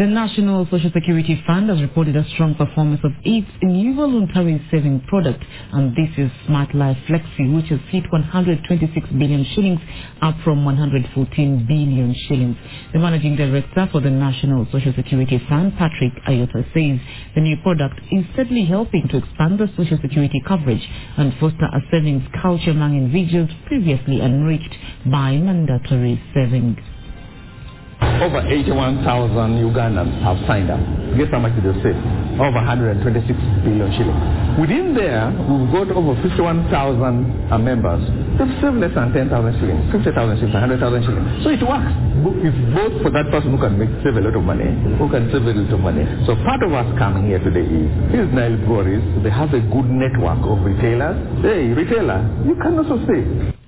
The National Social Security Fund has reported a strong performance of its new voluntary saving product, and this is Smart Life Flexi, which has hit 126 billion shillings, up from 114 billion shillings. The managing director for the National Social Security Fund, Patrick Ayota, says the new product is steadily helping to expand the social security coverage and foster a savings culture among individuals previously enriched by mandatory saving. Over 81,000 Ugandans have signed up. Guess how much did they save? Over 126 billion shillings. Within there, we've got over 51,000 members. They've saved less than 10,000 shillings, 50,000 shillings, 100,000 shillings. So it works. It's both for that person who can save a lot of money, who can save a little money. So part of us coming here today is, here's Nile Breweries. They have a good network of retailers. Hey, retailer, you can also save.